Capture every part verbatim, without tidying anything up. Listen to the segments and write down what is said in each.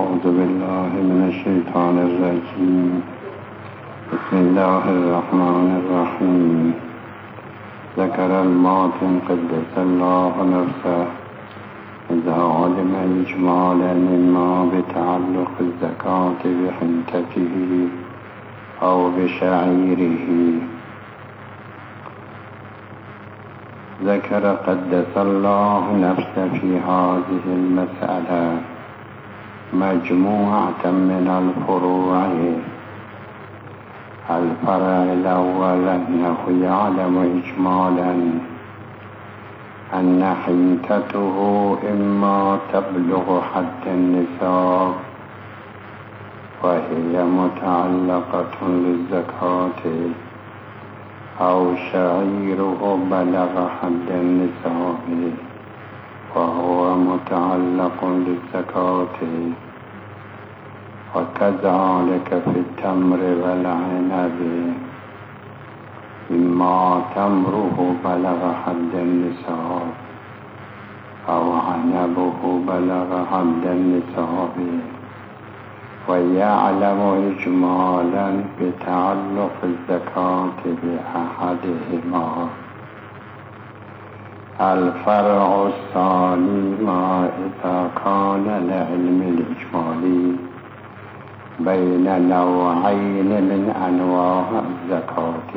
أعوذ بالله من الشيطان الرجيم. بسم الله الرحمن الرحيم. ذكر الماطن قدس الله نفسه إذا علم إجمالا مما بتعلق الزكاة بحنتته أو بشعيره. ذكر قدس الله نفسه في هذه المسألة مجموعة من الفروع. الفرع الأول أنه يعلم إجمالا أن حنتته إما تبلغ حد النصاب وهي متعلقة للزكاة، أو شعيره بلغ حد النصاب وهو متعلق للزكاة. وكذلك في التمر والعنب، إما تمره بلغ حد النصاب أو عنبه بلغ حد النصاب. ويعلم إجمالا بتعلق الزكاة بأحدهما. الفرع الثاني ما إذا كان العلم الإجمالي بين نوعين من أنواع الزكاة،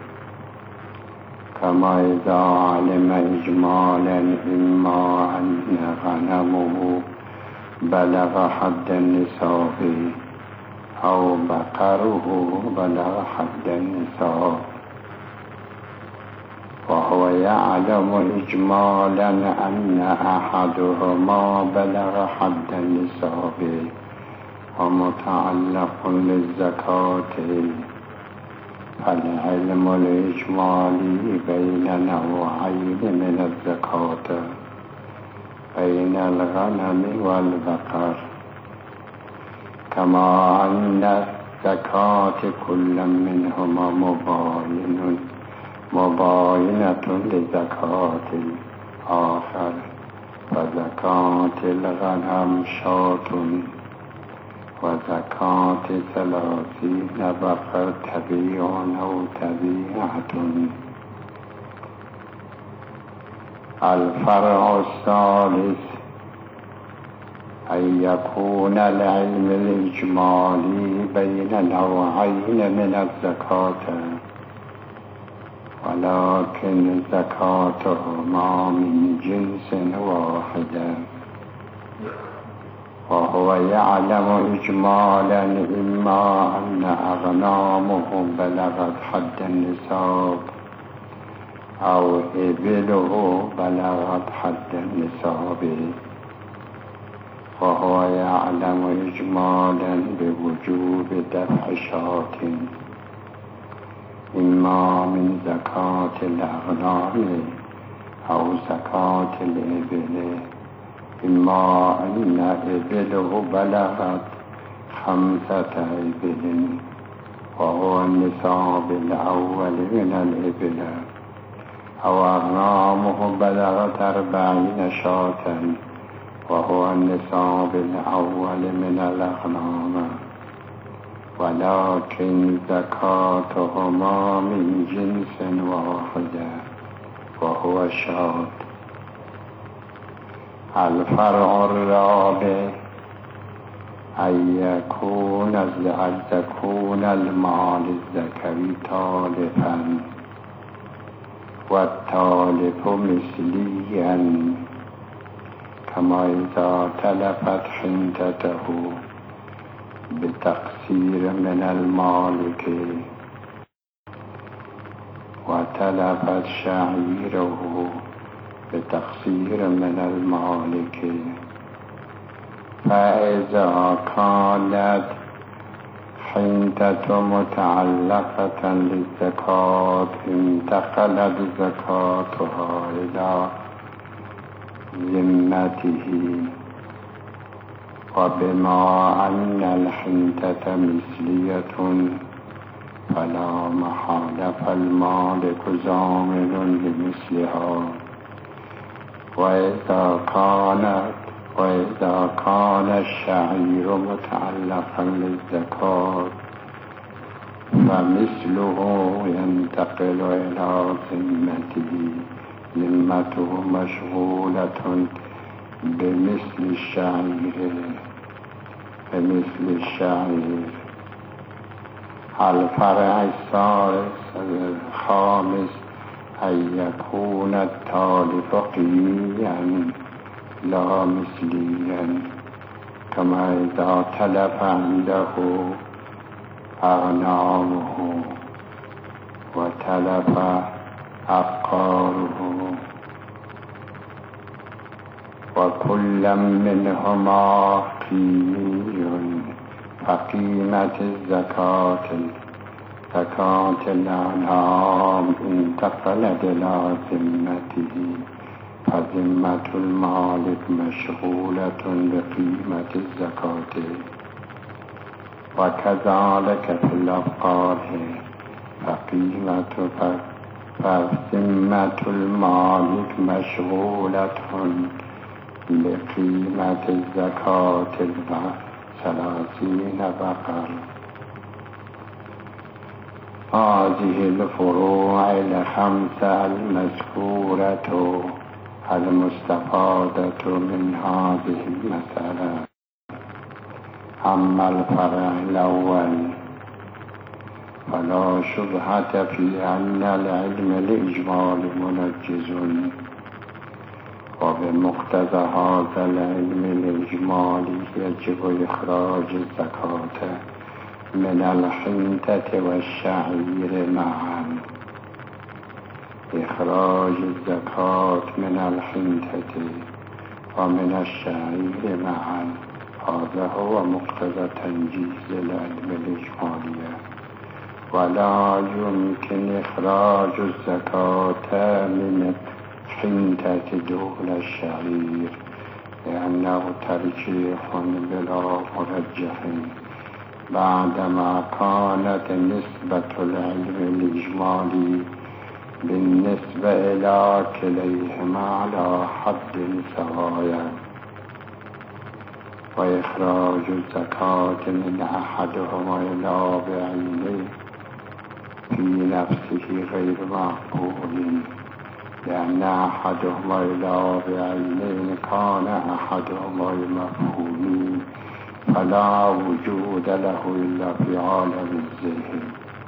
كما إذا علم إجمالا إما أن غنمه بلغ حد النصاب أو بقره بلغ حد النصاب، وهو يعلم إجمالا أن أحدهما بلغ حد النصاب ومتعلق للزكاة. فالعلم الإجمالي بين نوعين من الزكاة، بين الغنم والبقر، كما أن الزكاة كل منهما مباين مباينة لزكاة الآخر. فزكاة الغنم شاة وزكاة ثلاثين بقر تبيع أو تبيعة. الفرع الثالث أن يكون العلم الإجمالي بين نوعين من الزكاة، ولكن زكاتهما من جنس واحد، وهو يعلم إجمالا إما أن أغنامه بلغت حد النصاب أو إبله بلغت حد النصاب، وهو يعلم إجمالا بوجوب دفع شاة إما من زكاة الأغنام أو زكاة الإبل، إما أن إبله بلغت خمسة إبل وهو النصاب الأول من الإبل، أو أغنامه بلغت أربعين شاة وهو النصاب الأول من الأغنام، ولكن زكاتهما من جنس واحد وهو الشاة. الفرع الرابع أن يكون أن تكون المال الزكوي تالفا، والتالف مثليا، كما إذا تلفت حنتته بتقصير من المالك وتلفت شعيره بتقصير من المالك. فإذا كانت حنتة متعلقة للزكاة انتقلت زكاتها إلى ذمته. وبما أن الحنتة مثلية فلا محالة فالمالك ضامن لمثلها. وإذا كانت وإذا كان الشعير متعلقا للزكاة فمثله ينتقل إلى ذمته، ذمته مشغولة بمثل الشعير بمثل الشعير. الفرع الثالث الخامس أن يكون التالف قيا لا مثليا، كما إذا تلف عنده أغنامه وتلف عقاره، وكل منهما قيمي، فقيمة الزكاة زكاة الأنعام انتقلت إلى ذمته، فذمة المالك مشغولة بقيمة الزكاة. وكذلك في الأبقار فقيمة فذمة المالك مشغولة بقيمة الزكاة ثلاثين بقر. هذه الفروع الخمسة المذكورة المستفادة من هذه المسألة. أما الفرع الأول فلا شبهة في أن العلم الإجمال منجز، وبمقتضى هذا العلم الإجمالي يجب إخراج الزكاة من الحنطة والشعير معا. إخراج الزكاة من الحنطة ومن الشعير معا، هذا هو مقتضى تنجيز العلم الإجمالي. ولا يمكن إخراج الزكاة من الحنطة دون الشعير، لأنه ترجيح بلا مرجح، بعدما كانت نسبة العلم الإجمالي بالنسبة إلى كليهما على حد سواء. وإخراج الزكاة من أحدهما إلى بعينه في نفسه غير مقبول، لأن أحدهما إلى بعينه كان أحدهما المفهوم، فلا وجود له إلا في عالم الذهن.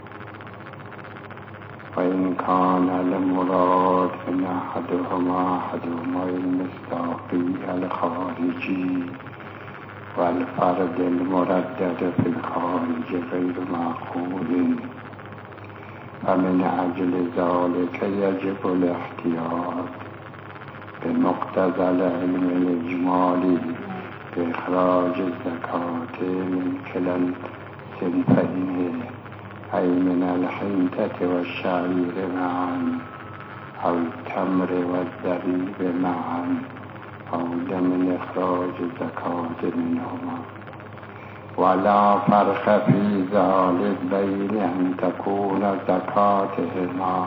وإن كان المراد من أحدهما أحدهما المصداقي الخارجي والفرد المردد في الخارج غير معقول، فمن أجل ذلك يجب الاحتياط بمقتضى العلم الإجمالي بإخراج الزكاة من كلا الصنفين، أي من الحنطة والشعير معا، أو التمر والزبيب معا، أو من إخراج الزكاة منهما. ولا فرق في ذلك بين أن تكون زكاتهما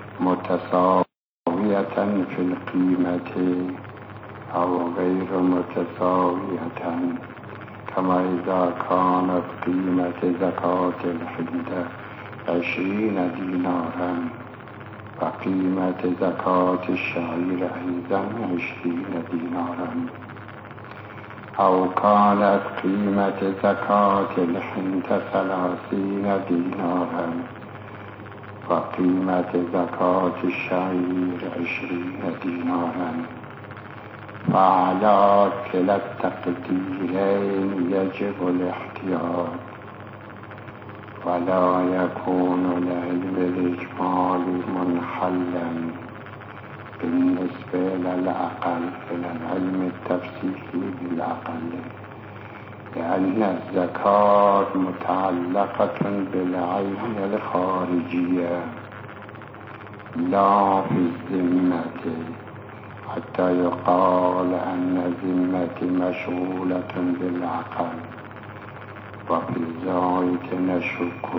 متساوية في القيمة أو غير متساوية، كما إذا كانت قيمة زكاة الحنطة عشرين دينارا وقيمة زكاة الشعير أيضا عشرين دينارا، أو كانت قيمة زكاة الحنطة ثلاثين دينارا وقيمة زكاة الشعير عشرين دينارا، فعلى كلا التقديرين يجب الاحتياط. ولا يكون العلم الإجمالي منحلا بالنسبة إلى الأقل إلى العلم التفسيري بالأقل، لأن الزكاة متعلقة بالعين الخارجية لا في الذمة، حتى يقال أن ذمتي مشغولة بالعقل. وفي ذلك نشك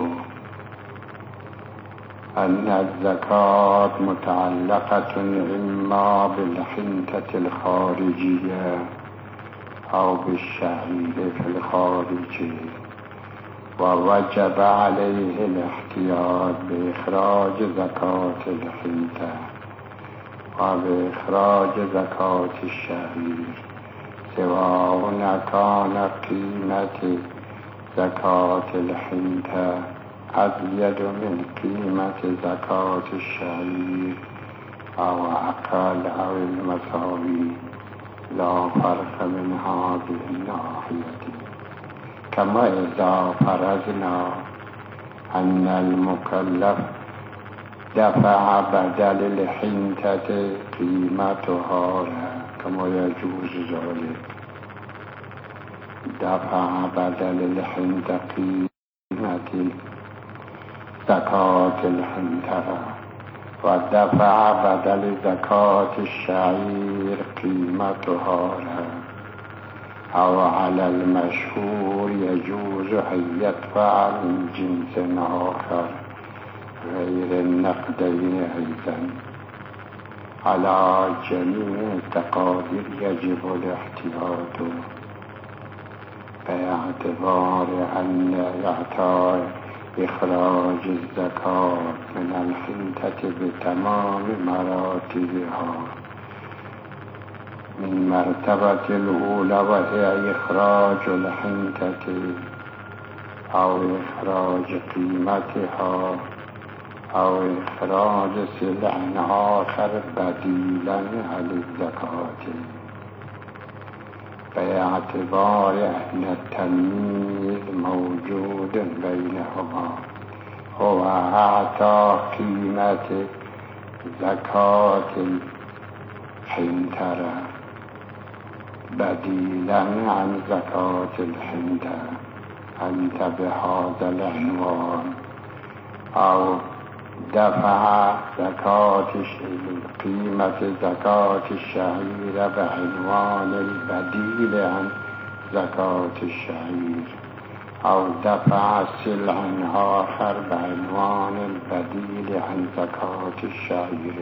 أن الزكاة متعلقة إما بالحنطة الخارجية أو بالشعير في الخارج، ووجب عليه الاحتياط بإخراج زكاة الحنطة وبإخراج زكاة الشعير، سواء كان قيمة زكاة الحنطة أزيد من قيمة زكاة الشعير أو أقل أو المساوي، لا فرق من هذه الناحية. كما إذا فرضنا أن المكلف دفع بدل الحنطة قيمتها، كما يجوز ذلك، دفع بدل الحنطة قيمة زكاة الحنطة، ودفع بدل زكاة الشعير قيمتها، أو على المشهور يجوز أن يدفع من جنس آخر غير النقدين أيضا. على جميع التقادير يجب الاحتياط باعتبار أن إعطاء إخراج الزكاة من الحنطة بتمام مراتبها، من مرتبة الأولى وهي إخراج الحنطة أو إخراج قيمتها أو إخراج سلع آخر بديلا عن الزكاة، باعتبار أن التمييز موجود بينهما، هو أعطى قيمة زكاة الحنطة بديلا عن زكاة الحنطة أنت بهذا العنوان، أو دفع زكاة قيمة زكاة الشعير بعنوان البديل عن زكاة الشعير، أو دفع سلع آخر بعنوان البديل عن زكاة الشعير،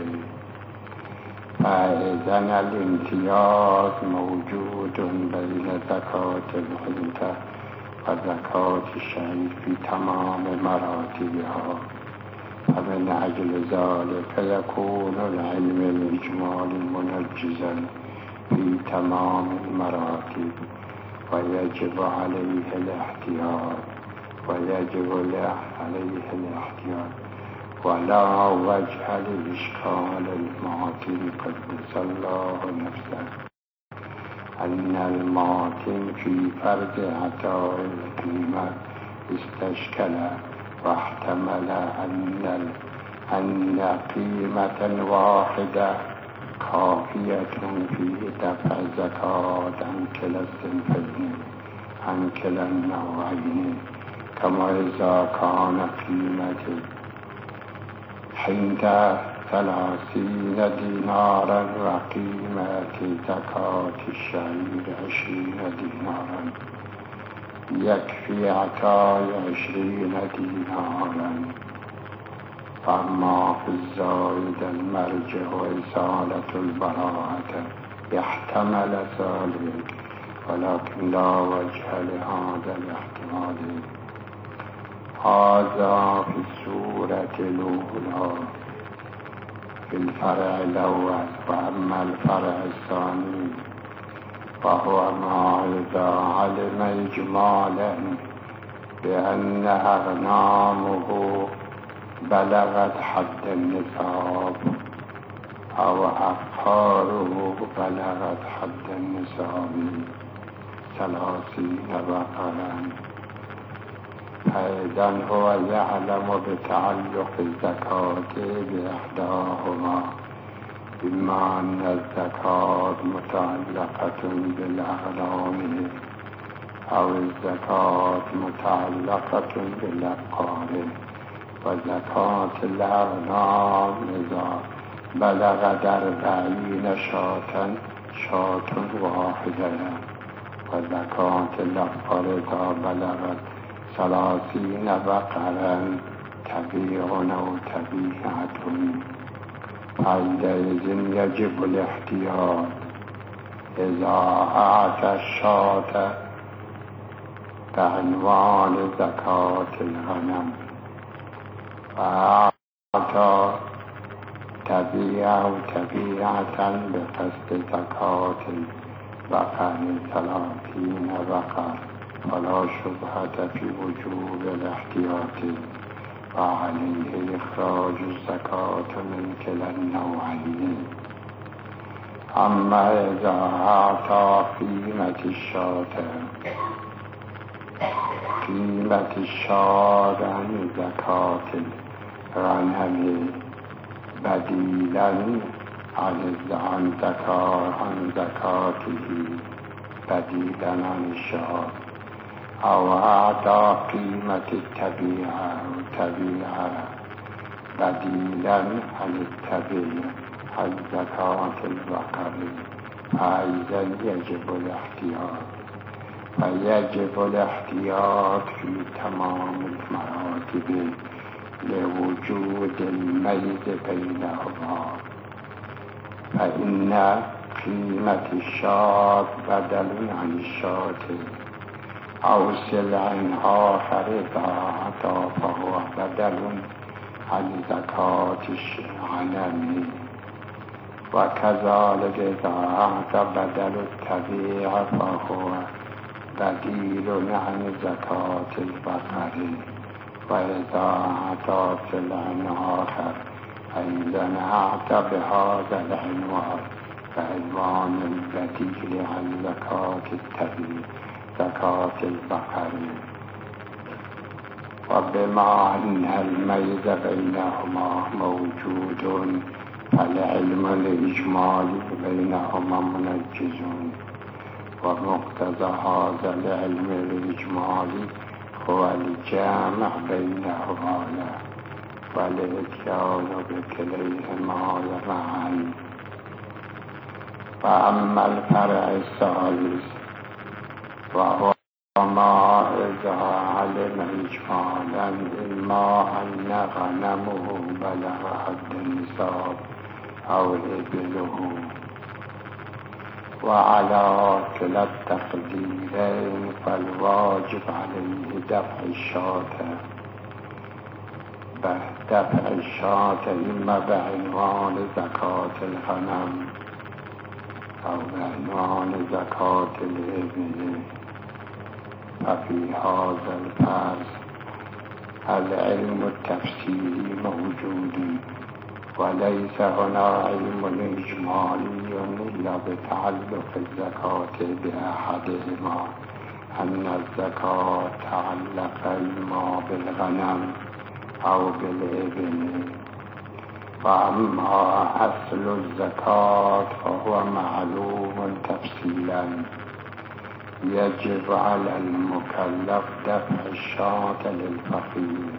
فإذا الامتياز موجود بين زكاة الحنطة وزكاة الشعير في تمام مراتبها، فمن أجل ذلك يكون العلم الإجمالي منجزا في تمام المراتب، ويجب عليه الاحتياط ويجب عليه الاحتياط ولا وجه للإشكال المعتم قدس الله نفسه أن المعتم في فرض عطاء القيمة استشكل واحتمل أن أن قيمة واحدة كافية في دفع زكاة عن كلا الصنفين عن كلا النوعين، كما إذا كان قيمة حنطة ثلاثين دينارا وقيمة زكاة الشعير عشرين دينارا، يكفي عطاء عشرين دينارا. فأما في الزائد المرجع وإزالة البراءة يحتمل ذلك، ولكن لا وجه لهذا الاحتمال. هذا في السورة الأولى في الفرع الأول. وأما الفرع الثاني فهو ما إذا علم إجمالا بأن أغنامه بلغت حد النصاب أو أفكاره بلغت حد النصاب ثلاثين بقرا، فإذا هو يعلم بتعلق الزكاة بإحداهما، إما أن الزكاة متعلقة بالأغنام أو الزكاة متعلقة بالأبقار، وزكاة الأغنام إذا بلغت أربعين شاة شاة واحدة، وزكاة الأبقار إذا بلغت ثلاثين بقرا تبيع أو تبيعة، عندئذ يجب الاحتياط اذا اعطى الشاة بعنوان زکات الغنم فاعطى تبیع و تبیعة بقصد زکات البقر ثلاثین بقر فلا شبهة في وجوب الاحتیاط وعليه اخراج الزکات من كلا النوعين. اما اذا اعطى قیمت الشاة قیمت الشاة عن زکات الغنم بدیلا عن زکات عن زکاته بدیلا عن الشاة او اعطى قیمت التبیعة تبیعة بدیلا عن التبیعة عن زکات البقر فإذا يجب الاحتیاط فيجب الاحتیاط في تمام المراتب لوجود الميز بينهما، فإن قيمة الشاة بدل عن الشاة أو سلع آخر إذا أعطى فهو بدل عن زكاة الغنم، وكذلك إذا أعطى بدل التبيع فهو بديل عن زكاة البقر، وإذا أعطى سلعا آخر أيضا أعطى بهذا العنوان فعنوان البديل عن زكاة التبيع زكاة البقر. وبما أن الميز بينهما موجود فالعلم الإجمالي بينهما منجز، ومقتضى هذا العلم الإجمالي هو الجامع بينهما والإتيان بكليهما معا. فأما الفرع الثالث وهو ما إذا علم إجمالا إما أن غنمه بلغ حد النصاب أو إبله، وعلى كلا التقديرين فالواجب عليه دفع الشاة دفع الشاة إما بعنوان زكاة الغنم أو بعنوان زكاة الإبل. ففي هذا الفرض العلم التفسيري موجود، وليس هنا علم إجمالي إلا بتعلق الزكاة بأحدهما، أن الزكاة تعلق إما بالغنم أو بالإبل. وأما أصل الزكاة فهو معلوم تفصيلا، يجب على المكلف دفع الشاة للفقير،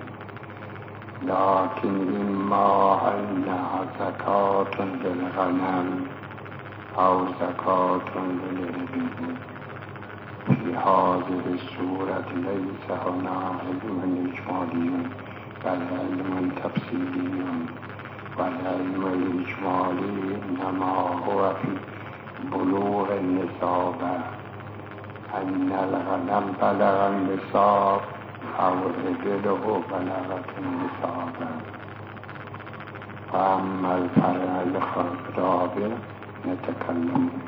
لكن إما أنها زكاة للغنم أو زكاة للإبل. في هذه الصورة ليس هنا علم إجمالي بل علم تفصيلي، والعلم الإجمالي إنما هو في بلوغ النصاب، أن الغنم بلغ النصاب أو إبله بلغت النصاب. فأما الفرع الرابع نتكلم